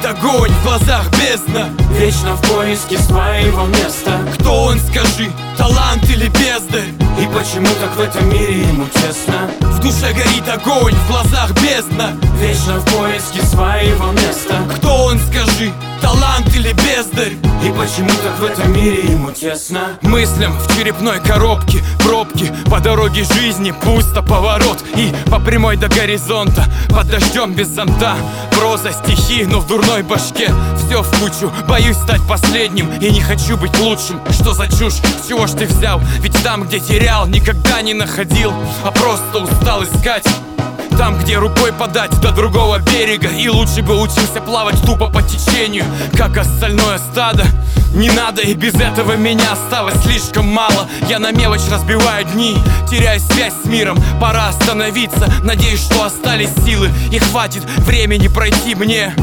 горит огонь, в глазах бездна, вечно в поиске своего места. Кто он, скажи, талант или бездарь? И почему так в этом мире ему тесно? В душе горит огонь, в глазах бездна, вечно в поиске своего места. Кто он, скажи, талант или бездарь? И почему так в этом мире ему тесно? Мыслям в черепной коробке, пробки по дороге жизни, пусто поворот и по прямой до горизонта, под дождем без зонта. Проза, стихи, но в дурной башке все в кучу. Боюсь стать последним и не хочу быть лучшим. Что за чушь, с чего ж ты взял? Ведь там, где терял, никогда не находил, а просто устал искать. Там, где рукой подать до другого берега. И лучше бы учился плавать тупо по течению, как остальное стадо. Не надо, и без этого меня осталось слишком мало. Я на мелочь разбиваю дни, теряю связь с миром. Пора остановиться, надеюсь, что остались силы. И хватит времени пройти мне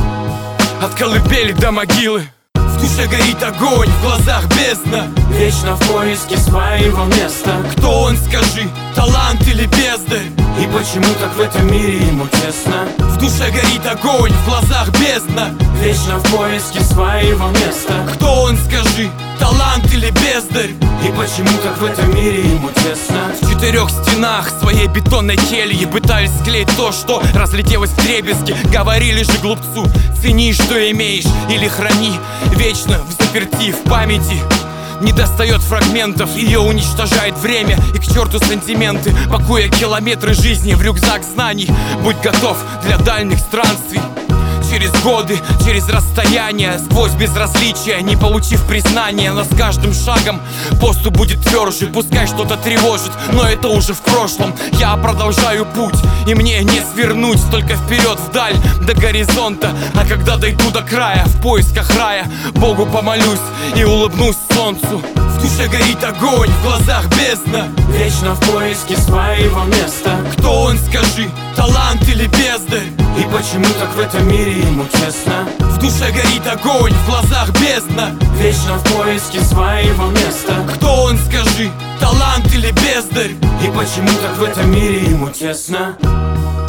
от колыбели до могилы. В душе горит огонь, в глазах бездна, вечно в поиске своего места. Кто он, скажи, талант или бездарь? И почему так в этом мире ему тесно? В душе горит огонь, в глазах бездна, вечно в поиске своего места. Кто он, скажи, талант или бездарь? И почему так в этом мире ему тесно? В четырех стенах своей бетонной кельи пытались склеить то, что разлетелось вдребезги. Говорили же глупцу, цени, что имеешь, или храни вечно в заперти, в памяти. Не достает фрагментов, ее уничтожает время. И к черту сантименты, пакуя километры жизни в рюкзак знаний. Будь готов для дальних странствий. Через годы, через расстояние, сквозь безразличие, не получив признания. Но с каждым шагом поступ будет тверже. Пускай что-то тревожит, но это уже в прошлом. Я продолжаю путь, и мне не свернуть. Только вперед, вдаль, до горизонта. А когда дойду до края, в поисках рая, Богу помолюсь и улыбнусь солнцу. В душе горит огонь, в глазах бездна, вечно в поиске своего места. Кто он, скажи, талант или бездарь? И почему так в этом мире ему тесно? В душе горит огонь, в глазах бездна, вечно в поиске своего места. Кто он, скажи, талант или бездарь? И почему так в этом мире ему тесно?